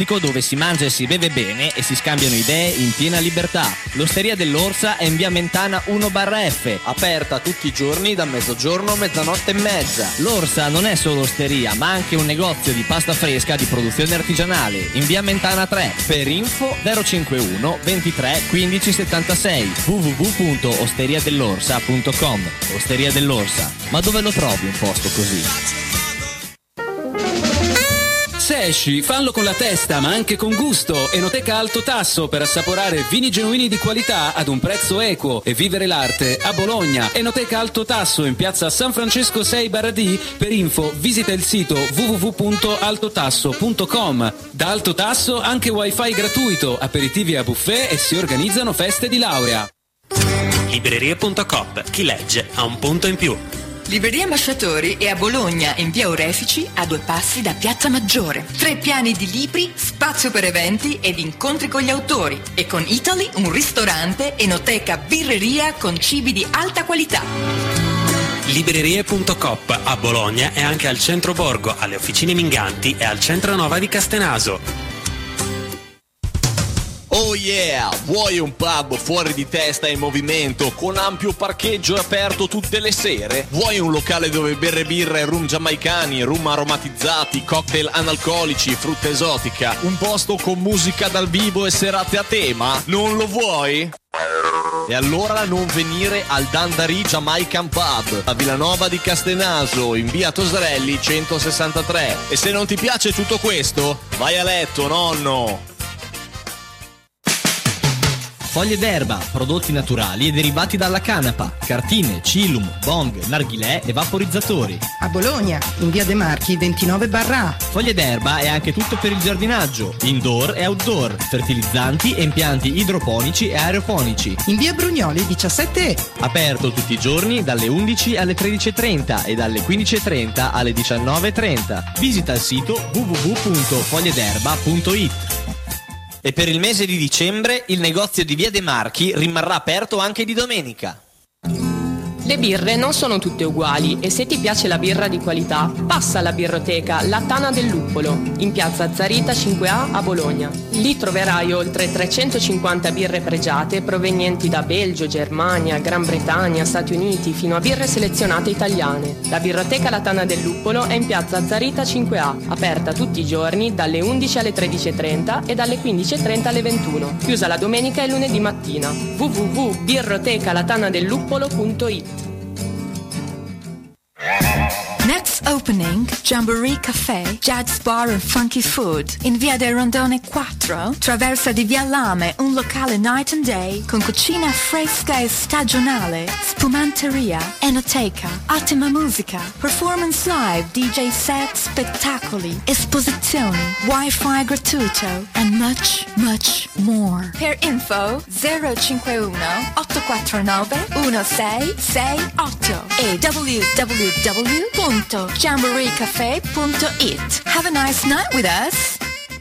fantastico dove si mangia e si beve bene e si scambiano idee in piena libertà. L'Osteria dell'Orsa è in via Mentana 1/F, aperta tutti i giorni da mezzogiorno a mezzanotte e mezza. L'Orsa non è solo osteria, ma anche un negozio di pasta fresca di produzione artigianale in via Mentana 3. Per info 051 23 15 76 www.osteriadell'orsa.com. Osteria dell'Orsa, ma dove lo trovi un posto così? Se esci, fallo con la testa, ma anche con gusto. Enoteca Alto Tasso per assaporare vini genuini di qualità ad un prezzo equo e vivere l'arte a Bologna. Enoteca Alto Tasso in piazza San Francesco 6/D. Per info visita il sito www.altotasso.com. Da Alto Tasso anche wifi gratuito, aperitivi a buffet e si organizzano feste di laurea. Librerie.coop. Chi legge ha un punto in più. Libreria Ambasciatori è a Bologna, in via Orefici, a 2 passi da Piazza Maggiore. 3 piani di libri, spazio per eventi ed incontri con gli autori. E con Italy un ristorante, enoteca, birreria con cibi di alta qualità. Librerie.coop a Bologna e anche al centro Borgo, alle officine Minganti e al centro Nova di Castenaso. Oh yeah! Vuoi un pub fuori di testa e in movimento, con ampio parcheggio e aperto tutte le sere? Vuoi un locale dove bere birra e rum giamaicani, rum aromatizzati, cocktail analcolici, frutta esotica? Un posto con musica dal vivo e serate a tema? Non lo vuoi? E allora non venire al Dandari Jamaican Pub a Villanova di Castenaso in via Tosarelli 163. E se non ti piace tutto questo, vai a letto, nonno! Foglie d'erba, prodotti naturali e derivati dalla canapa, cartine, cilum, bong, narghilè e vaporizzatori. A Bologna, in via De Marchi 29/A. Foglie d'erba è anche tutto per il giardinaggio, indoor e outdoor, fertilizzanti e impianti idroponici e aeroponici. In via Brugnoli 17E. Aperto tutti i giorni dalle 11 alle 13:30 e dalle 15:30 alle 19:30. Visita il sito www.fogliederba.it. E per il mese di dicembre il negozio di via De Marchi rimarrà aperto anche di domenica. Le birre non sono tutte uguali e se ti piace la birra di qualità, passa alla birroteca La Tana del Luppolo, in piazza Zarita 5A a Bologna. Lì troverai oltre 350 birre pregiate provenienti da Belgio, Germania, Gran Bretagna, Stati Uniti, fino a birre selezionate italiane. La birroteca La Tana del Luppolo è in piazza Zarita 5A, aperta tutti i giorni dalle 11 alle 13:30 e dalle 15:30 alle 21, chiusa la domenica e lunedì mattina. www.birrotecalatanadellupolo.it. Next opening, Jamboree Café, Jazz Bar and Funky Food, in via del Rondone 4, traversa di via Lame, un locale night and day con cucina fresca e stagionale, spumanteria, enoteca, ottima musica, performance live, DJ set, spettacoli, esposizioni, wifi gratuito and much, much more. Per info 051 849 1668 e www.jamboreecafe.it. Have a nice night with us.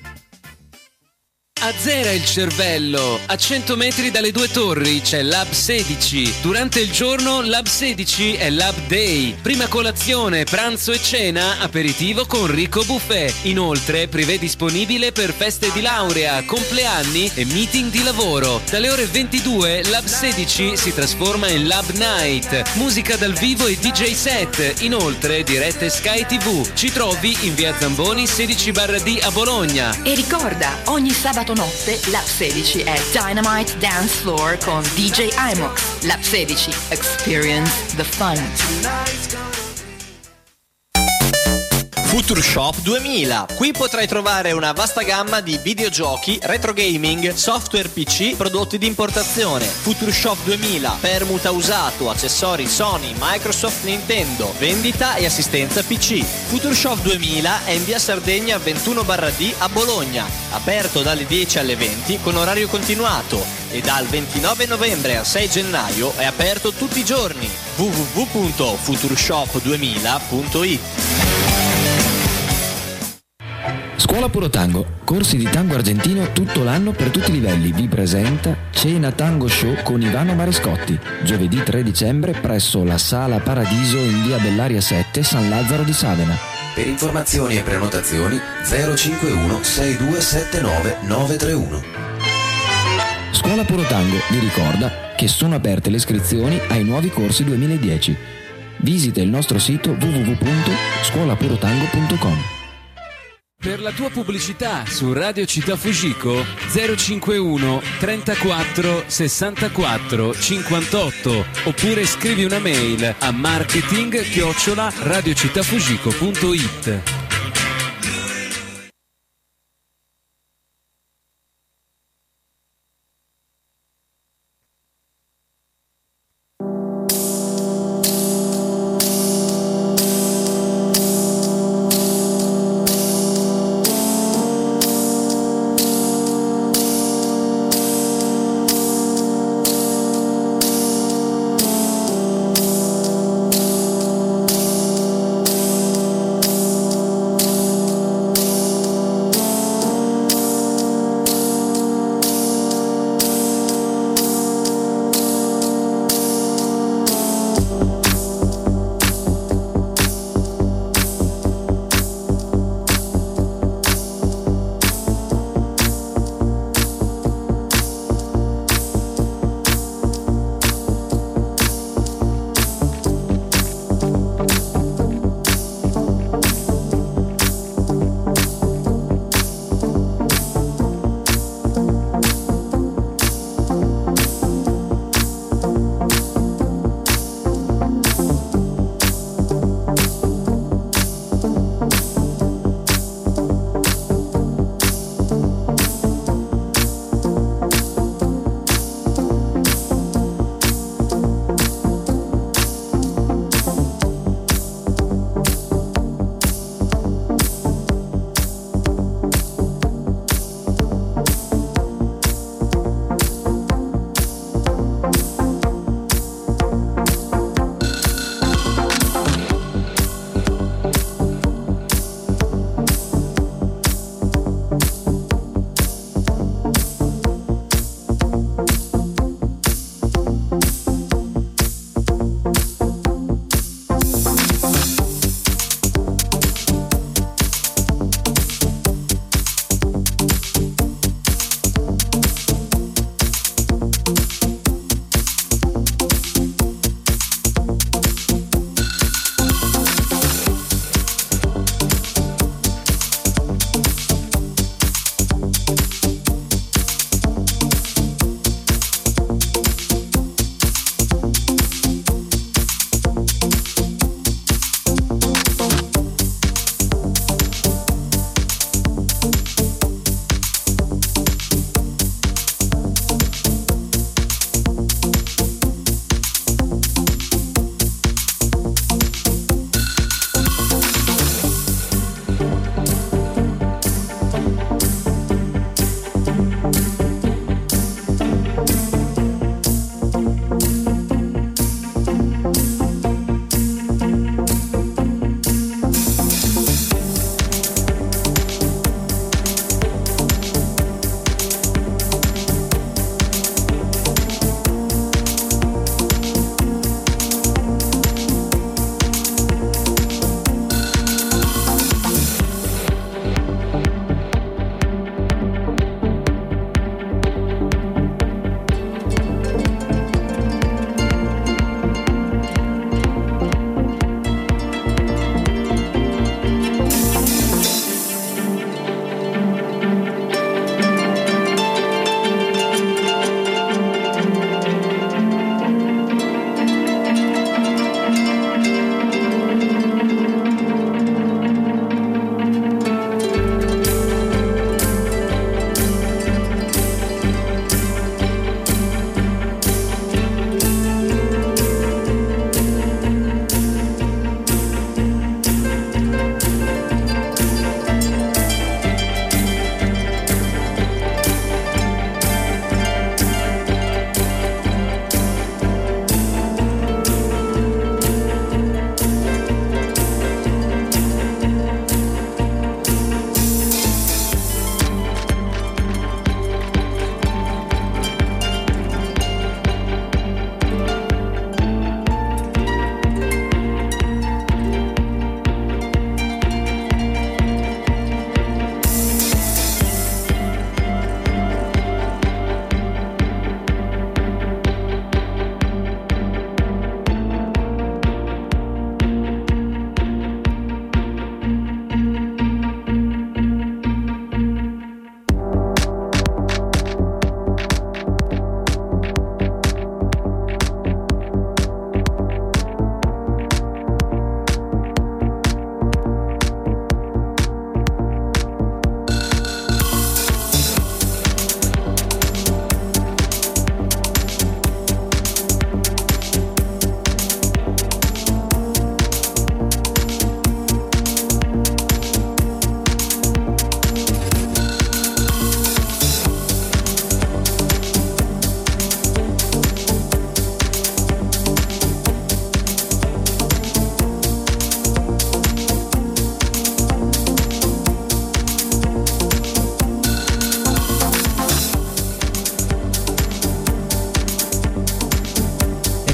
Azzera il cervello. A 100 metri dalle 2 torri c'è Lab 16. Durante il giorno Lab 16 è Lab Day. Prima colazione, pranzo e cena, aperitivo con ricco buffet. Inoltre privé disponibile per feste di laurea, compleanni e meeting di lavoro. Dalle ore 22 Lab 16 si trasforma in Lab Night. Musica dal vivo e DJ set. Inoltre dirette Sky TV. Ci trovi in via Zamboni 16/D a Bologna. E ricorda, ogni sabato notte Lab 16 è Dynamite Dance Floor con DJ Imox. Lab 16, experience the fun. Future Shop 2000. Qui potrai trovare una vasta gamma di videogiochi, retro gaming, software PC, prodotti di importazione. Future Shop 2000, permuta usato, accessori Sony, Microsoft, Nintendo, vendita e assistenza PC. Future Shop 2000 è in via Sardegna 21/D a Bologna, aperto dalle 10 alle 20 con orario continuato e dal 29 novembre al 6 gennaio è aperto tutti i giorni. www.futureshop2000.it. Scuola Puro Tango, corsi di tango argentino tutto l'anno per tutti i livelli. Vi presenta Cena Tango Show con Ivano Marescotti, giovedì 3 dicembre presso la Sala Paradiso in via Bellaria 7, San Lazzaro di Savena. Per informazioni e prenotazioni 051 6279 931. Scuola Puro Tango vi ricorda che sono aperte le iscrizioni ai nuovi corsi 2010. Visita il nostro sito www.scuolapurotango.com. Per la tua pubblicità su Radio Città Fujiko 051 34 64 58 oppure scrivi una mail a marketing@radiocittafujiko.it.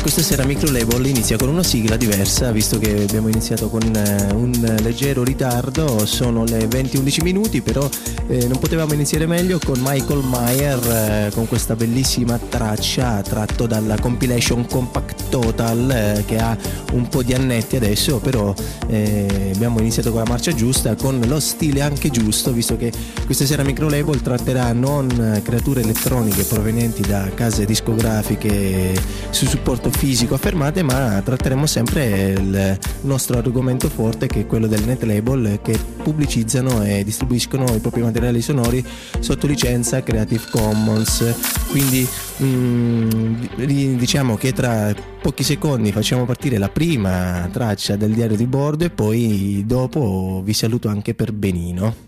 questa sera Micro Label inizia con una sigla diversa, visto che abbiamo iniziato con un leggero ritardo. Sono le 20:11 minuti, però non potevamo iniziare meglio con Michael Mayer, con questa bellissima traccia tratto dalla compilation Compact Total, che ha un po' di annetti adesso, però abbiamo iniziato con la marcia giusta, con lo stile anche giusto, visto che questa sera Micro Label tratterà non creature elettroniche provenienti da case discografiche su supporto fisico affermate, ma tratteremo sempre il nostro argomento forte, che è quello del net label, che pubblicizzano e distribuiscono i propri materiali sonori sotto licenza Creative Commons. Quindi diciamo che tra pochi secondi facciamo partire la prima traccia del diario di bordo e poi dopo vi saluto anche per benino.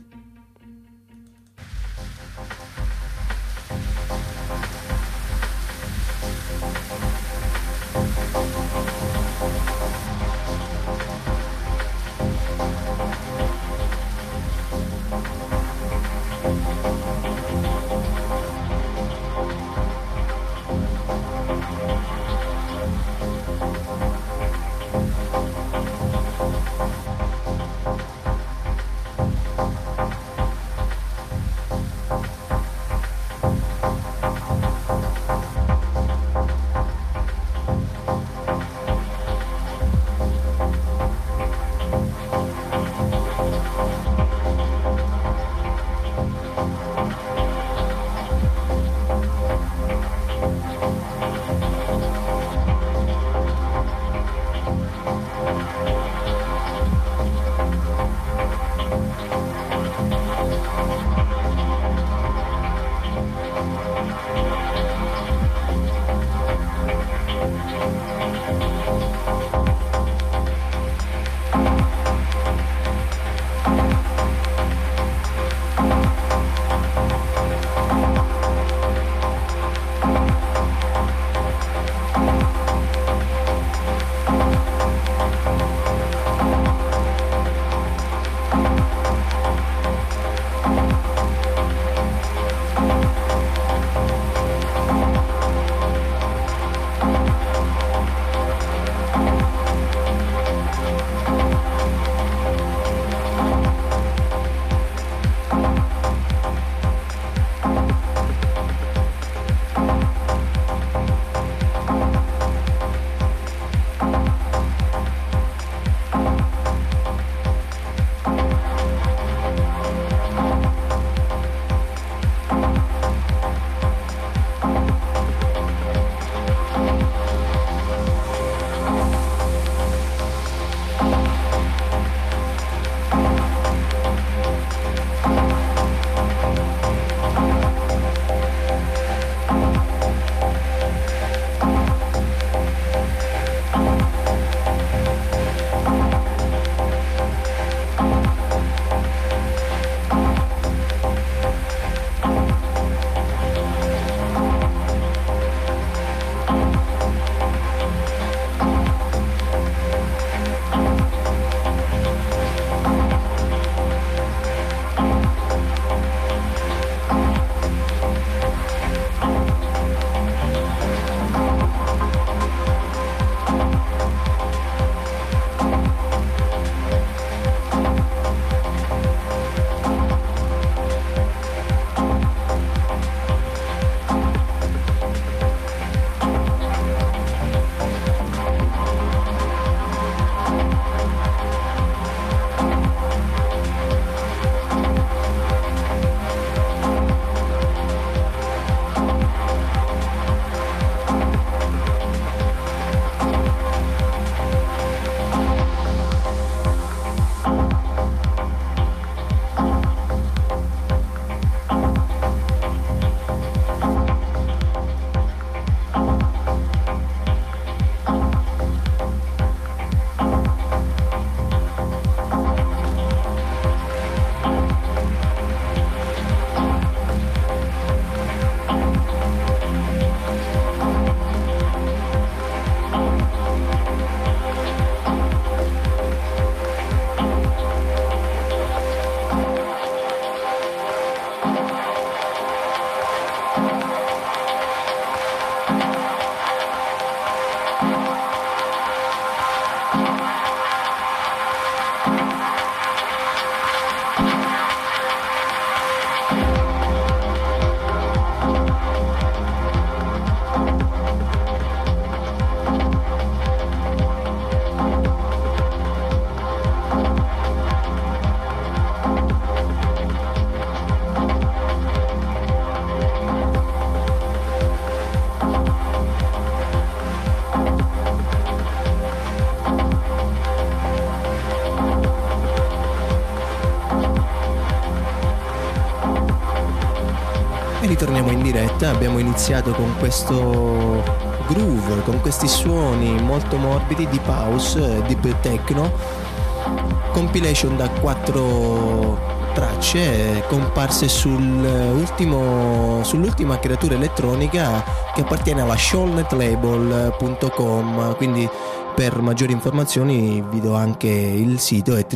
E ritorniamo in diretta. Abbiamo iniziato con questo groove, con questi suoni molto morbidi, deep house, deep techno, compilation da 4 tracce comparse sull'ultima creatura elettronica che appartiene alla shoalnetlabel.com. Quindi per maggiori informazioni vi do anche il sito, è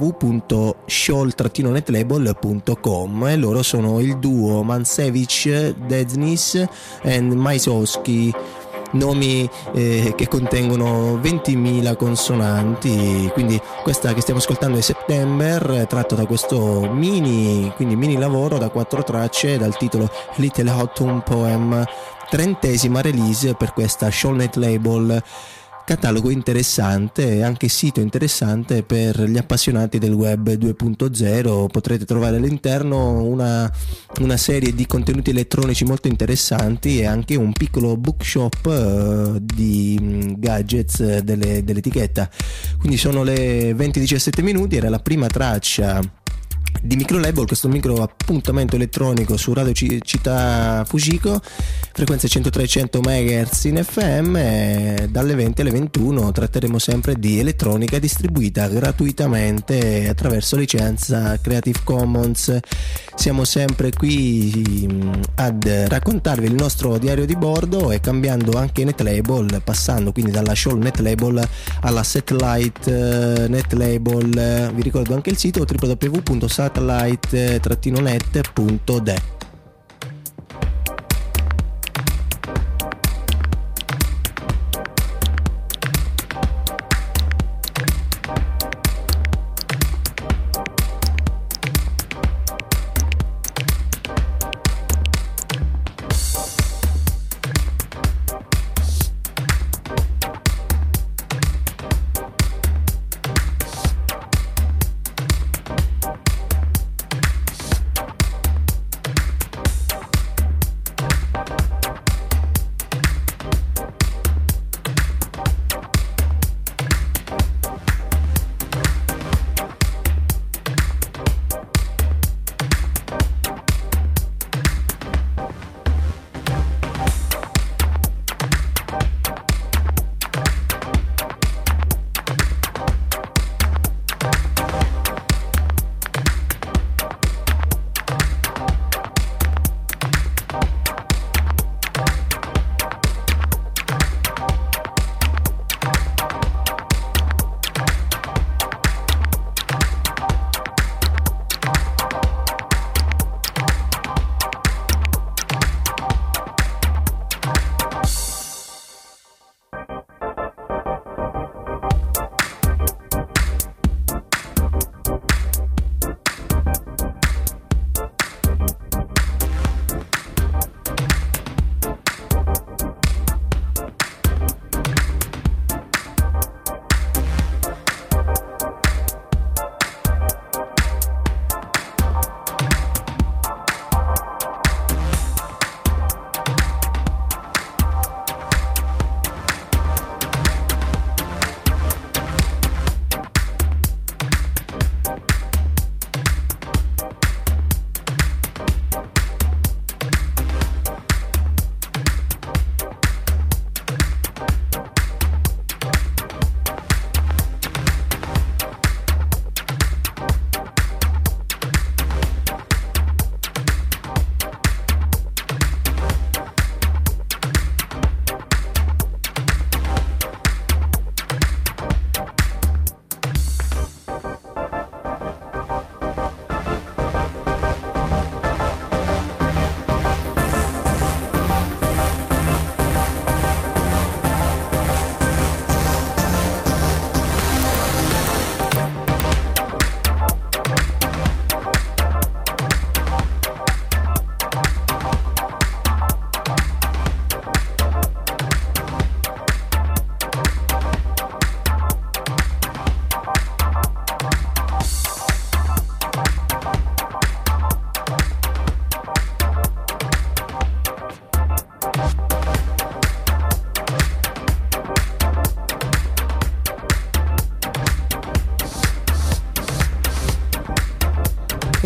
www.shoal-netlabel.com, e loro sono il duo Mansevich, Deznis e Maisowski, nomi che contengono 20.000 consonanti. Quindi questa che stiamo ascoltando è September, tratto da questo mini lavoro da 4 tracce dal titolo Little Autumn Poem, 30ª release per questa Shoal Label. Catalogo interessante e anche sito interessante per gli appassionati del web 2.0. Potrete trovare all'interno una serie di contenuti elettronici molto interessanti e anche un piccolo bookshop di gadgets dell'etichetta. Quindi sono le 20:17, era la prima traccia di Microlabel, questo micro appuntamento elettronico su Radio Città Fujiko, frequenze 100-300 MHz in FM, e dalle 20 alle 21 tratteremo sempre di elettronica distribuita gratuitamente attraverso licenza Creative Commons. Siamo sempre qui ad raccontarvi il nostro diario di bordo e cambiando anche Netlabel, passando quindi dalla Shoal Netlabel alla Satellite Netlabel. Vi ricordo anche il sito www.satellite-net.de.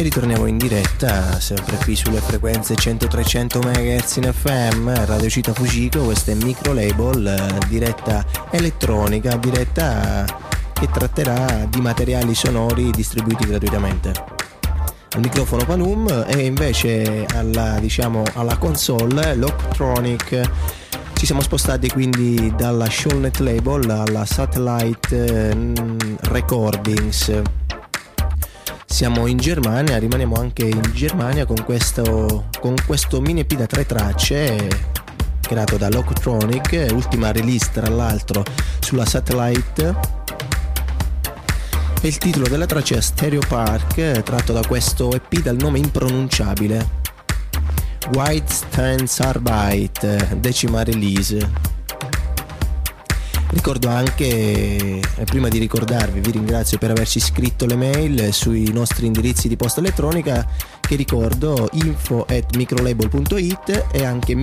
ritorniamo in diretta sempre qui sulle frequenze 100-300 MHz in FM, Radio Città Fujiko. Questa è Micro Label, diretta elettronica, diretta che tratterà di materiali sonori distribuiti gratuitamente. Al microfono Palum e invece alla console Locktronic. Ci siamo spostati quindi dalla Shoalnet Label alla Satellite Recordings. Siamo in Germania, rimaniamo anche in Germania con questo mini EP da 3 tracce creato da Locktronic, ultima release tra l'altro sulla Satellite. E il titolo della traccia è Stereo Park, tratto da questo EP dal nome impronunciabile, White Stands Arbeit, 10ª release. Ricordo anche, prima di ricordarvi, vi ringrazio per averci scritto le mail sui nostri indirizzi di posta elettronica, che ricordo info@microlabel.it e anche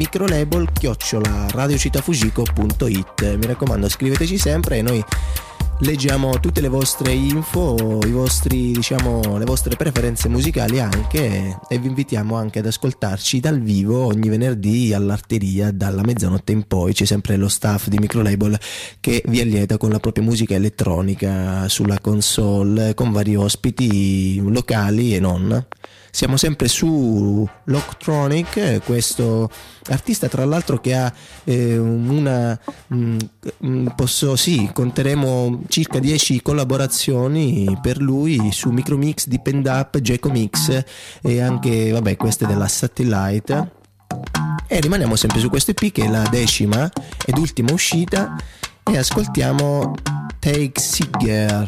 microlabel@radiocitafujiko.it. Mi raccomando, scriveteci sempre e noi leggiamo tutte le vostre info, le vostre preferenze musicali anche, e vi invitiamo anche ad ascoltarci dal vivo ogni venerdì all'Arteria dalla mezzanotte in poi. C'è sempre lo staff di Microlabel che vi allieta con la propria musica elettronica sulla console, con vari ospiti locali e non. Siamo sempre su Locktronic, questo artista tra l'altro che ha conteremo circa 10 collaborazioni per lui su Micromix, Depend Up, Jaco Mix e anche queste della Satellite. E rimaniamo sempre su questo EP che è la 10ª ed ultima uscita, e ascoltiamo Take Sigger.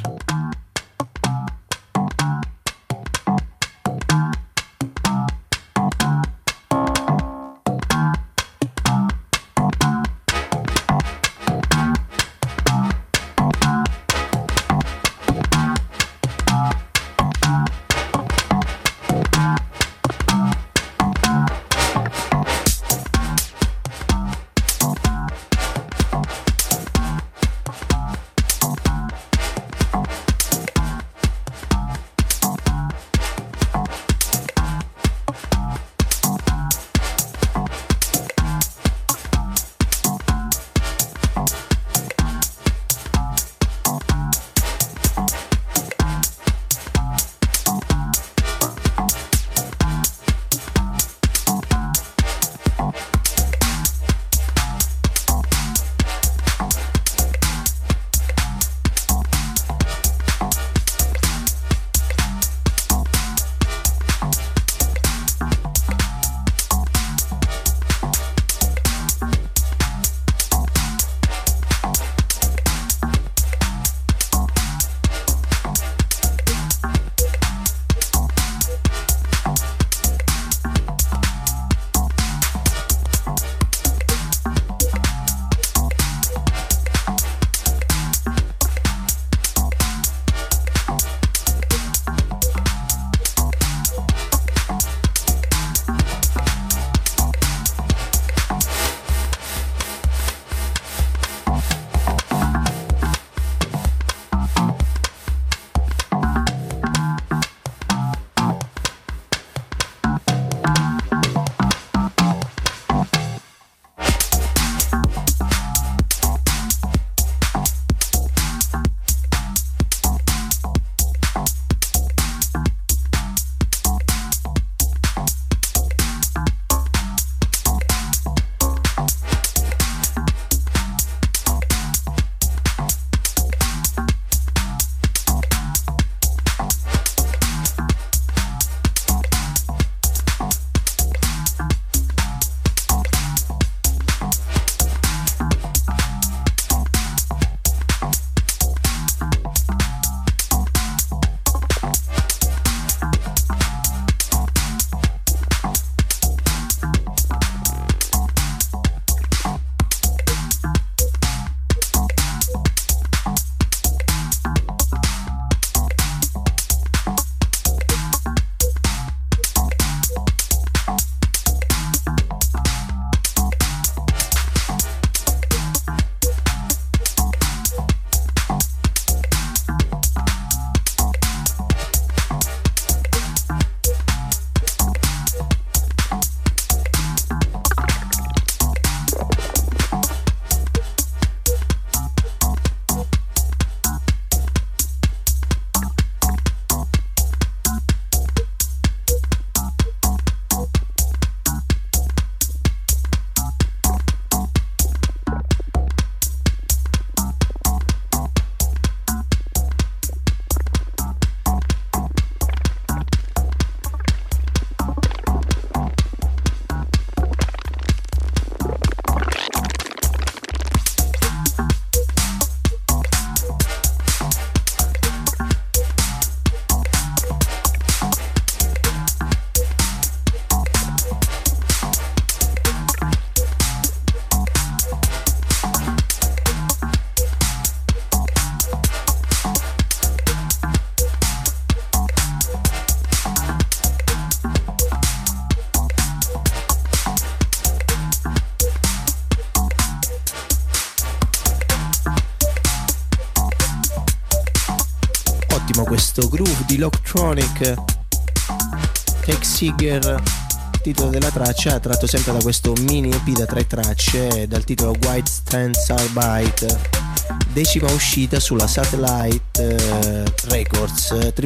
ottimo questo groove di Locktronic. Take Seeger, titolo della traccia, tratto sempre da questo mini EP da 3 tracce dal titolo White Strands Arbite, 10ª uscita sulla Satellite Records,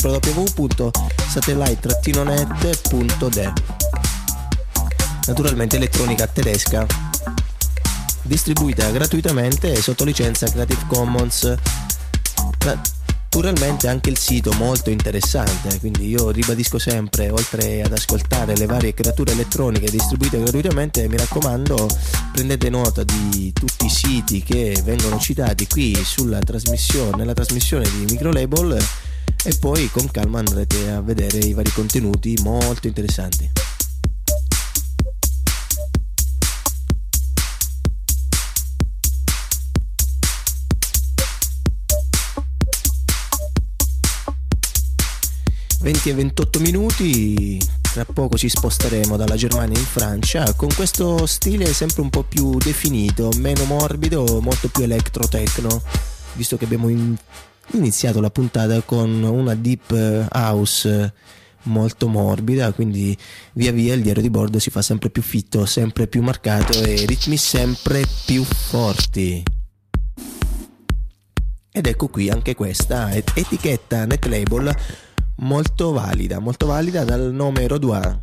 www.satellite-net.de. Naturalmente elettronica tedesca, distribuita gratuitamente sotto licenza Creative Commons. Naturalmente anche il sito molto interessante, quindi io ribadisco sempre, oltre ad ascoltare le varie creature elettroniche distribuite gratuitamente, mi raccomando, prendete nota di tutti i siti che vengono citati qui nella trasmissione di Microlabel, e poi con calma andrete a vedere i vari contenuti molto interessanti. E 28 minuti, tra poco ci sposteremo dalla Germania in Francia con questo stile sempre un po' più definito, meno morbido, molto più electro-techno, visto che abbiamo iniziato la puntata con una deep house molto morbida, quindi via via il diario di bordo si fa sempre più fitto, sempre più marcato e ritmi sempre più forti. Ed ecco qui anche questa etichetta Netlabel molto valida dal nome Rodois.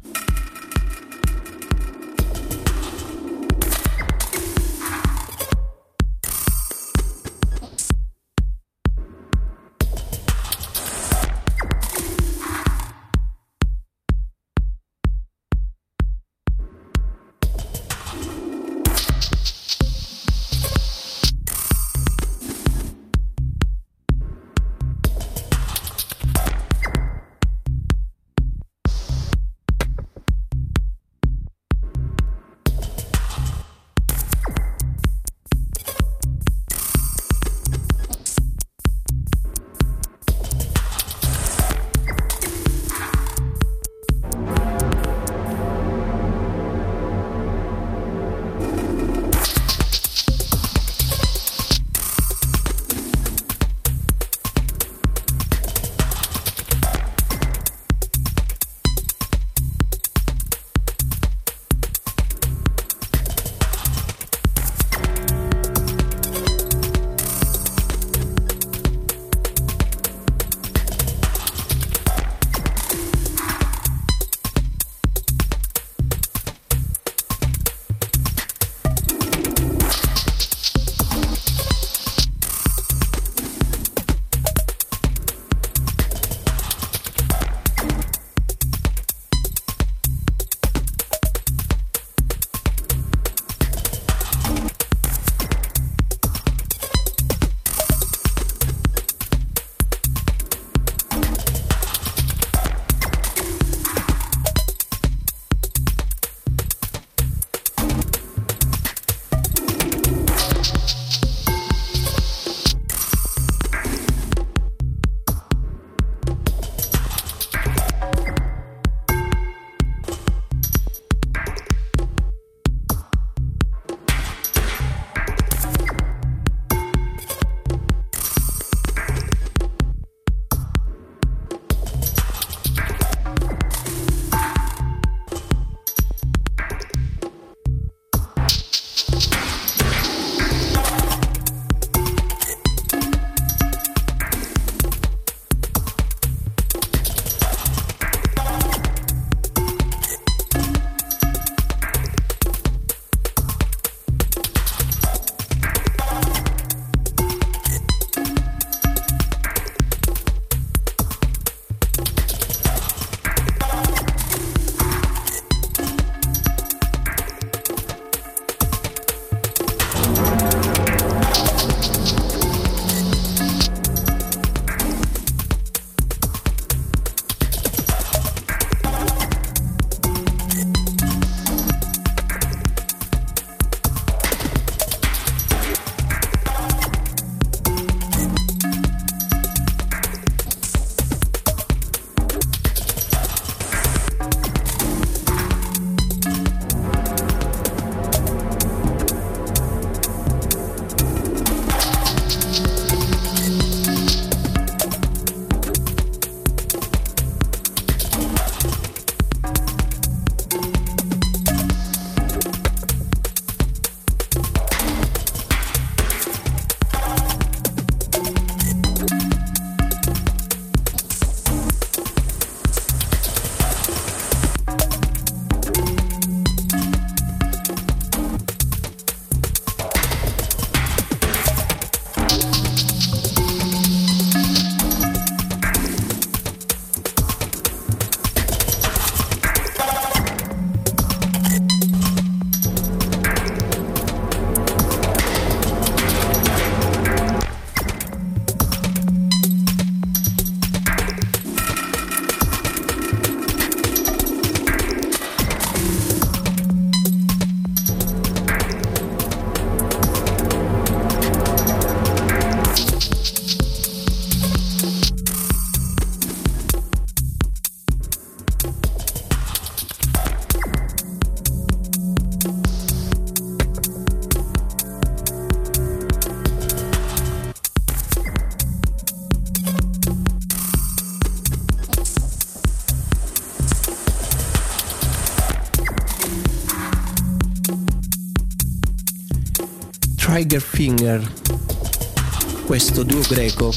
Triggerfinger, questo duo greco.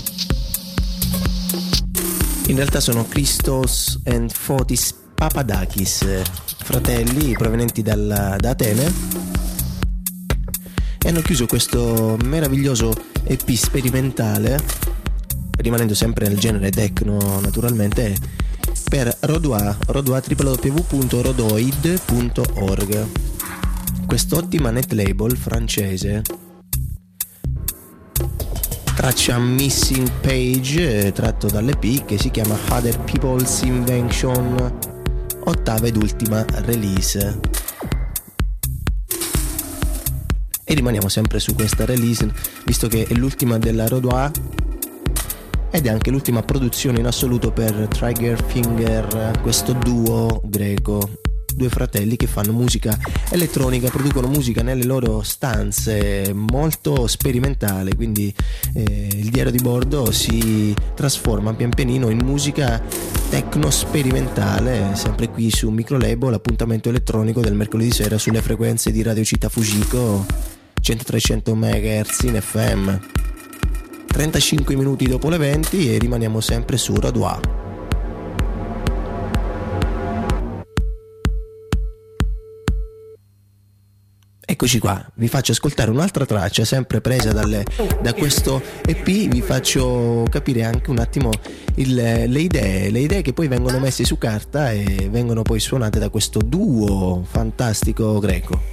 In realtà sono Christos and Fotis Papadakis, fratelli provenienti da Atene, e hanno chiuso questo meraviglioso EP sperimentale, rimanendo sempre nel genere techno naturalmente, per Rodois, www.rodoid.org, quest'ottima net label francese. Traccia Missing Page, tratto dall'EP che si chiama Other People's Invention, ottava ed ultima release. E rimaniamo sempre su questa release, visto che è l'ultima della Rodois ed è anche l'ultima produzione in assoluto per Triggerfinger, questo duo greco. Due fratelli che fanno musica elettronica, producono musica nelle loro stanze, molto sperimentale, quindi il diario di bordo si trasforma pian pianino in musica techno sperimentale, sempre qui su Microlabel, appuntamento elettronico del mercoledì sera sulle frequenze di Radio Città Fujiko 100-300 MHz in FM. 35 minuti dopo le 20 e rimaniamo sempre su Rodois. Eccoci qua, vi faccio ascoltare un'altra traccia sempre presa da questo EP, vi faccio capire anche un attimo le idee che poi vengono messe su carta e vengono poi suonate da questo duo fantastico greco.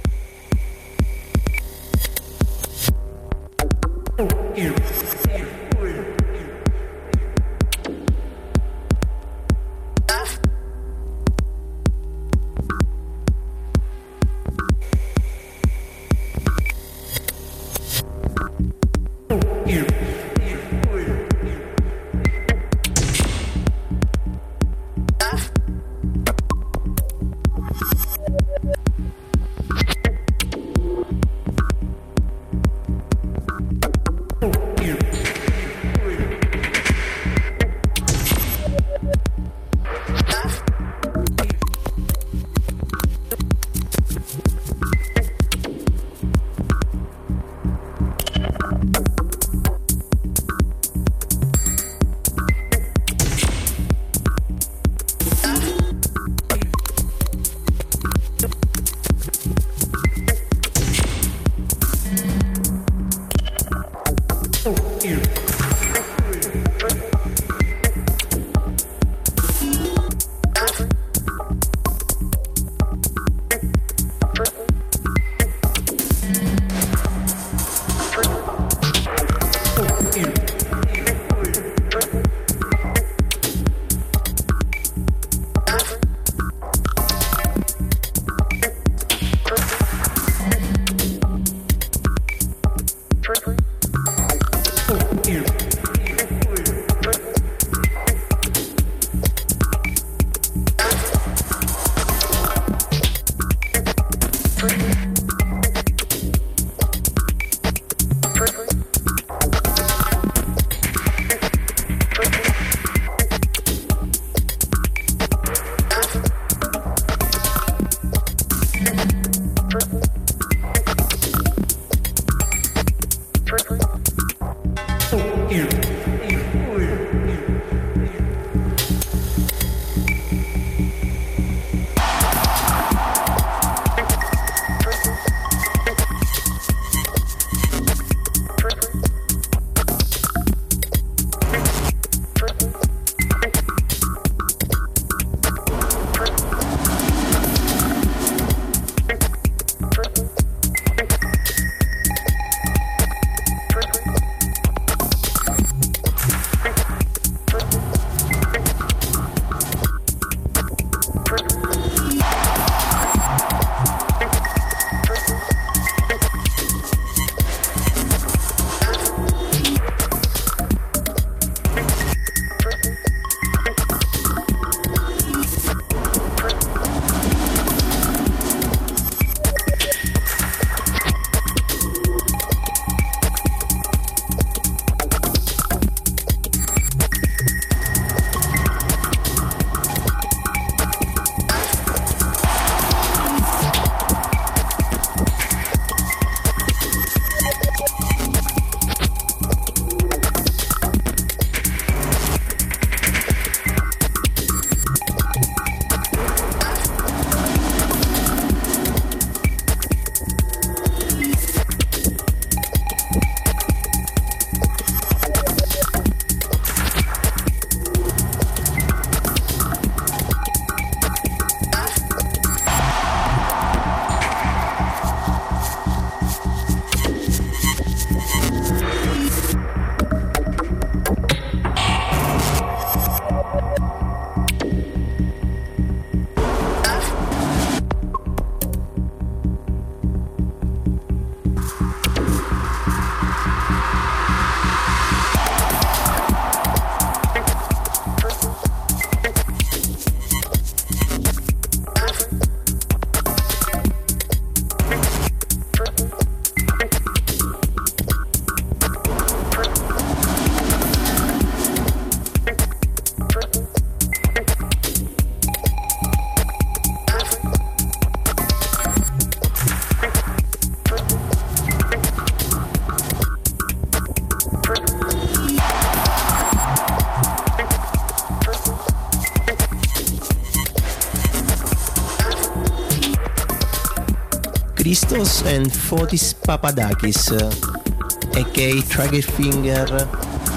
Christos and Fotis Papadakis, a.k.a. Triggerfinger.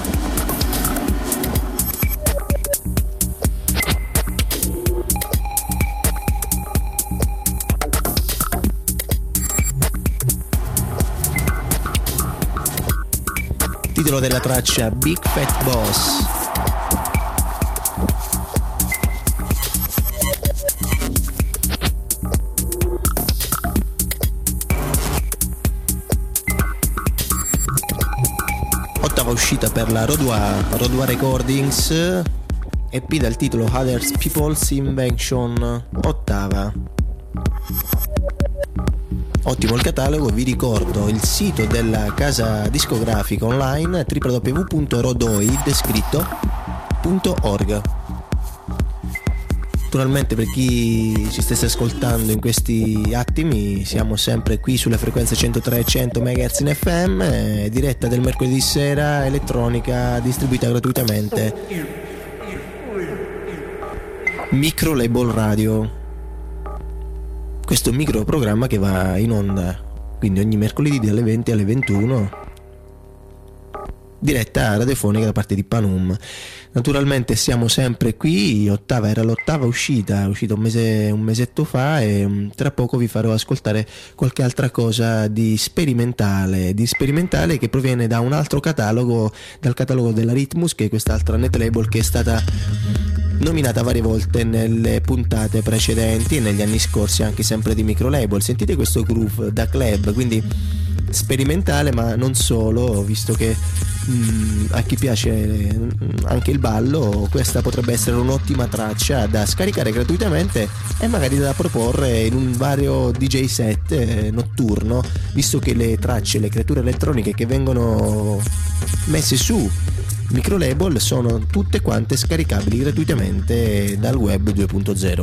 Titolo della traccia Big Fat Boss. Ottava uscita per la Rodua Recordings, EP dal titolo Other People's Invention, ottava. Ottimo il catalogo, vi ricordo il sito della casa discografica online www.rodoid.org. Naturalmente, per chi ci stesse ascoltando in questi attimi, siamo sempre qui sulle frequenze 103 e 100 MHz in FM, diretta del mercoledì sera, elettronica distribuita gratuitamente. Micro Label Radio, questo micro programma che va in onda quindi ogni mercoledì dalle 20 alle 21, diretta radiofonica da parte di Panum. Naturalmente siamo sempre qui, era l'ottava uscita, è uscita un mesetto fa, e tra poco vi farò ascoltare qualche altra cosa di sperimentale che proviene da un altro catalogo, dal catalogo della Rhythmus, che è quest'altra net label che è stata nominata varie volte nelle puntate precedenti e negli anni scorsi anche sempre di micro label. Sentite questo groove da club, quindi sperimentale ma non solo, visto che a chi piace anche il ballo questa potrebbe essere un'ottima traccia da scaricare gratuitamente e magari da proporre in un vario DJ set notturno, visto che le tracce, le creature elettroniche che vengono messe su micro label sono tutte quante scaricabili gratuitamente dal web 2.0.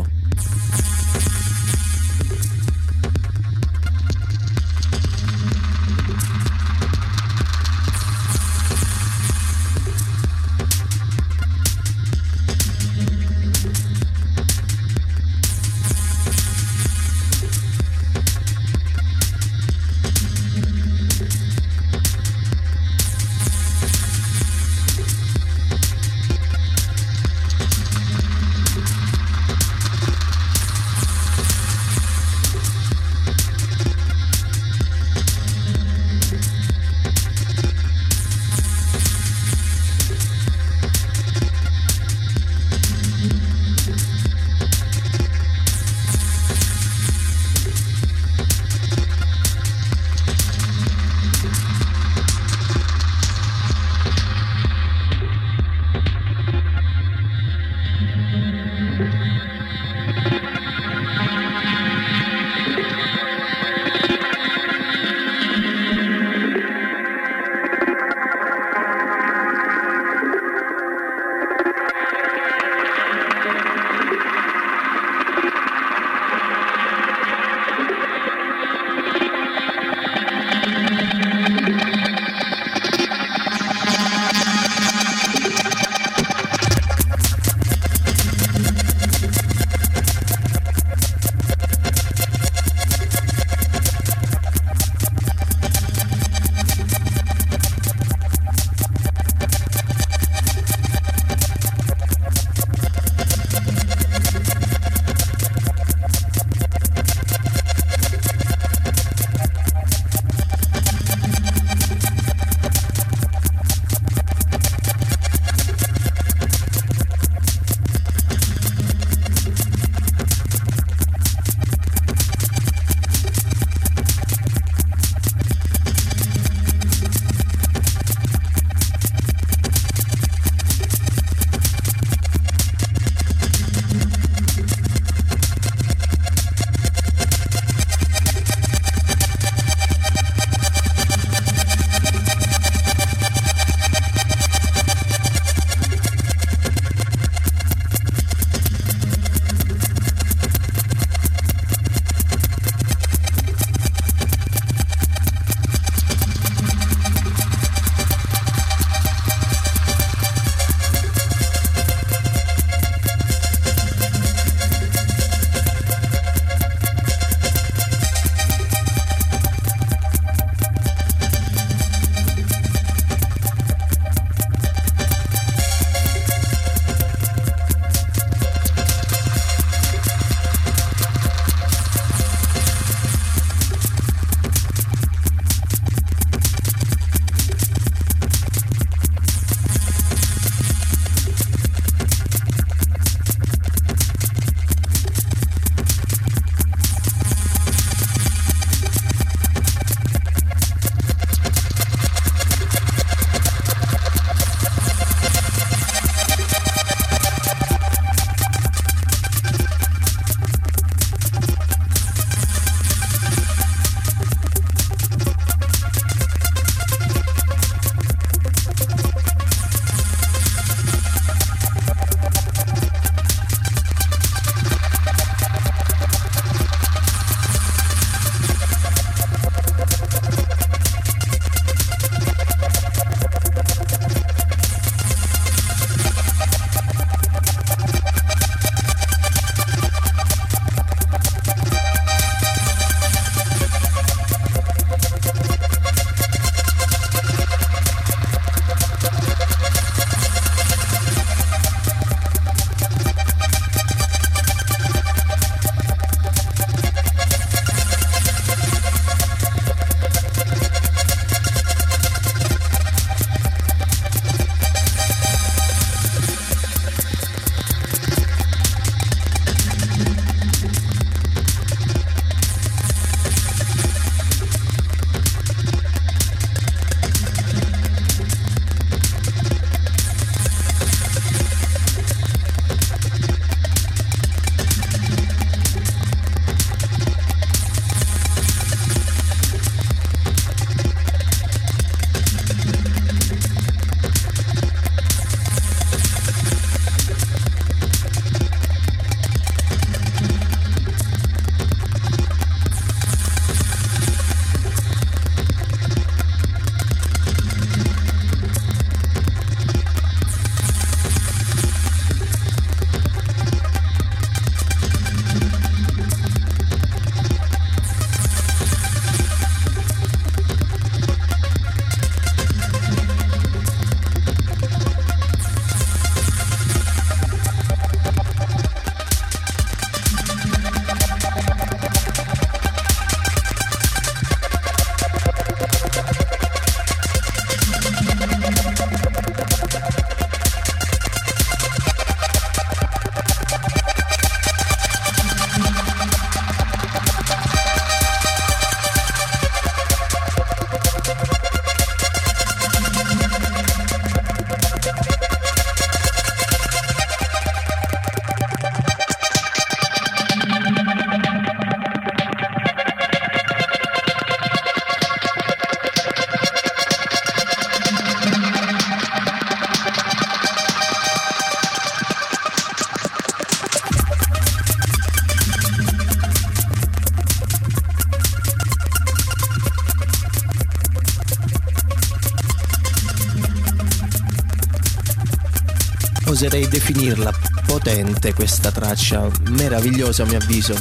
oserei definirla potente questa traccia, meravigliosa a mio avviso.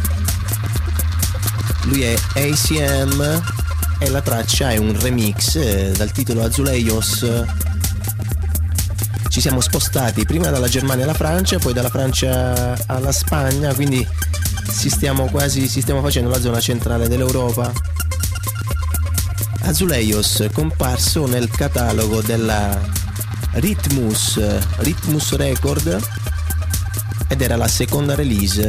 Lui è ACM e la traccia è un remix dal titolo Azulejos. Ci siamo spostati prima dalla Germania alla Francia, poi dalla Francia alla Spagna, quindi stiamo facendo la zona centrale dell'Europa. Azulejos, comparso nel catalogo della Rhythmus Record, ed era la seconda release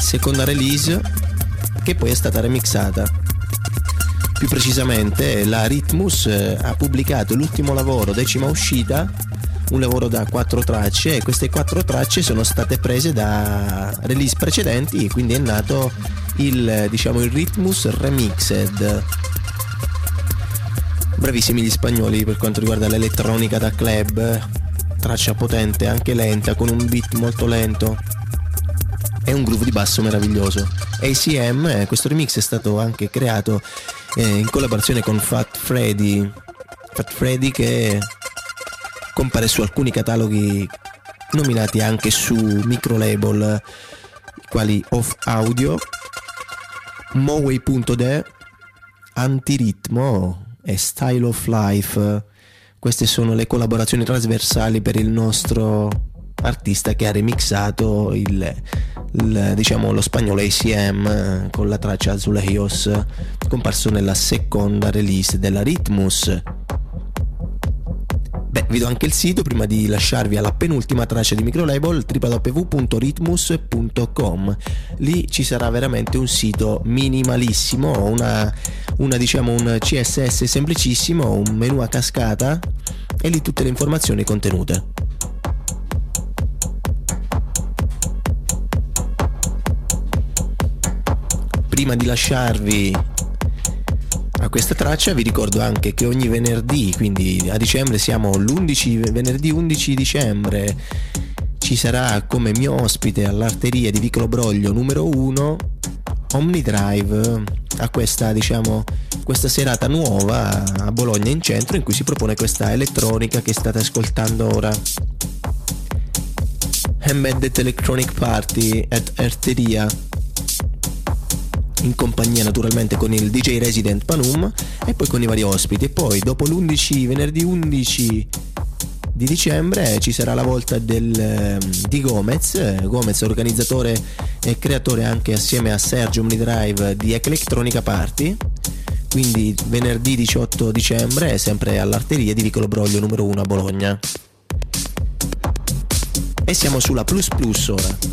che poi è stata remixata. Più precisamente la Rhythmus ha pubblicato l'ultimo lavoro, 10ª uscita, un lavoro da 4 tracce, e queste 4 tracce sono state prese da release precedenti, quindi è nato il Rhythmus Remixed. Bravissimi gli spagnoli per quanto riguarda l'elettronica da club, traccia potente, anche lenta, con un beat molto lento e un groove di basso meraviglioso. ACM, questo remix è stato anche creato in collaborazione con Fat Freddy che compare su alcuni cataloghi nominati anche su micro label quali Off Audio, Moway.de, Antiritmo e Style of Life. Queste sono le collaborazioni trasversali per il nostro artista che ha remixato lo spagnolo ACM con la traccia Azulejos, comparso nella seconda release della Rhythmus. Vi do anche il sito prima di lasciarvi alla penultima traccia di microlabel, www.rhythmus.com. Lì ci sarà veramente un sito minimalissimo, un CSS semplicissimo, un menu a cascata e lì tutte le informazioni contenute. Prima di lasciarvi a questa traccia vi ricordo anche che ogni venerdì, quindi a dicembre siamo venerdì 11 dicembre, ci sarà come mio ospite all'Arteria di Vicolo Broglio numero 1 Omnidrive, a questa serata nuova a Bologna in centro, in cui si propone questa elettronica che state ascoltando ora. Embedded Electronic Party at Arteria, in compagnia naturalmente con il DJ Resident Panum e poi con i vari ospiti. E poi dopo venerdì 11 di dicembre ci sarà la volta di Gomez, organizzatore e creatore anche assieme a Sergio Omnidrive di Electronica Party. Quindi venerdì 18 dicembre sempre all'Arteria di Vicolo Broglio numero 1 a Bologna. E siamo sulla Plus Plus ora.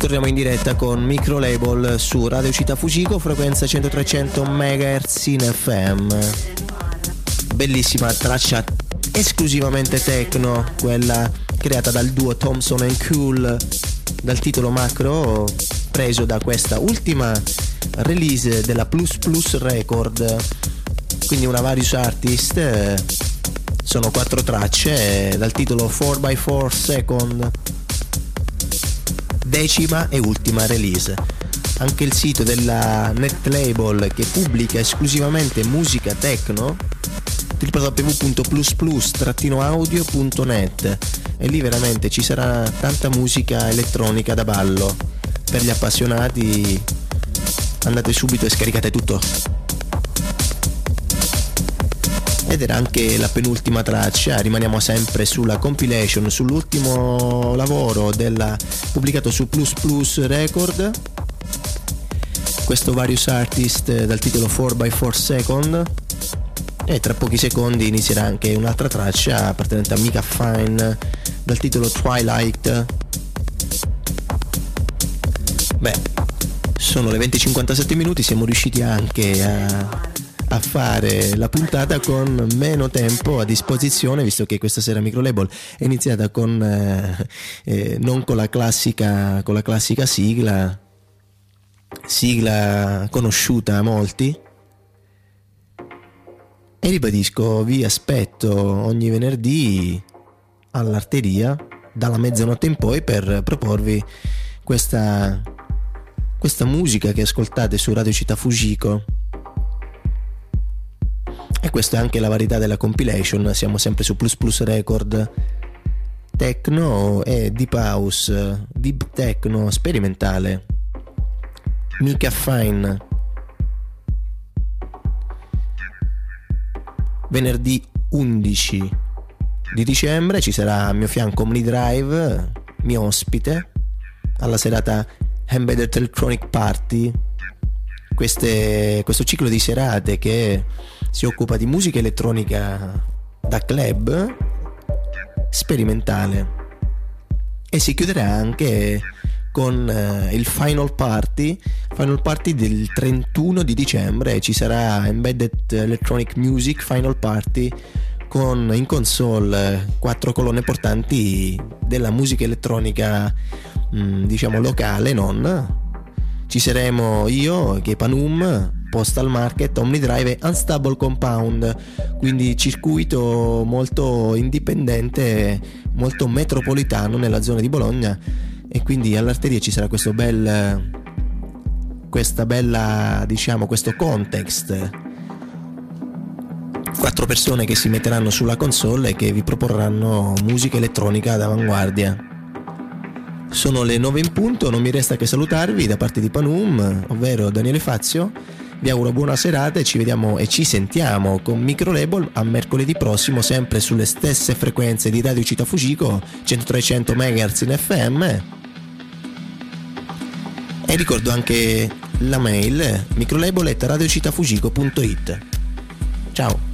torniamo in diretta con Micro Label su Radio Città Fujiko, frequenza 100-300 MHz in FM. Bellissima traccia esclusivamente techno, quella creata dal duo Thompson & Cool, dal titolo Macro, preso da questa ultima release della Plus Plus Record, quindi una various artist. Sono 4 tracce dal titolo 4x4 Second, decima e ultima release. Anche il sito della Net Label, che pubblica esclusivamente musica techno, www.plusplus-audio.net, e lì veramente ci sarà tanta musica elettronica da ballo. Per gli appassionati andate subito e scaricate tutto. Ed era anche la penultima traccia, rimaniamo sempre sulla compilation, sull'ultimo lavoro pubblicato su Plus Plus Record, questo various artist dal titolo 4x4 Second, e tra pochi secondi inizierà anche un'altra traccia appartenente a Mika Fine dal titolo Twilight. Beh, sono le 20:57 minuti, siamo riusciti anche a fare la puntata con meno tempo a disposizione, visto che questa sera Micro Label è iniziata con non con la classica sigla conosciuta a molti. E ribadisco, vi aspetto ogni venerdì all'Arteria dalla mezzanotte in poi per proporvi questa musica che ascoltate su Radio Città Fujiko. E questa è anche la varietà della compilation, siamo sempre su Plus Plus Record, techno e deep house, deep techno sperimentale. Mika Fine. Venerdì 11 di dicembre ci sarà a mio fianco Omni Drive, mio ospite, alla serata Embedded Electronic Party. Questo ciclo di serate che si occupa di musica elettronica da club sperimentale, e si chiuderà anche con il Final Party del 31 di dicembre. Ci sarà Embedded Electronic Music Final Party con in console 4 colonne portanti della musica elettronica diciamo locale, non. Ci saremo io, che Panum, Postal Market, Omnidrive e Unstable Compound, quindi circuito molto indipendente, molto metropolitano nella zona di Bologna. E quindi all'Arteria ci sarà questo context, 4 persone che si metteranno sulla console e che vi proporranno musica elettronica d'avanguardia. Sono le 9 in punto, non mi resta che salutarvi da parte di Panum, ovvero Daniele Fazio. Vi auguro buona serata e ci vediamo e ci sentiamo con Micro Label a mercoledì prossimo, sempre sulle stesse frequenze di Radio Città Fujiko, 100-300 MHz in FM. E ricordo anche la mail microlabel@radiocittafujiko.it. Ciao.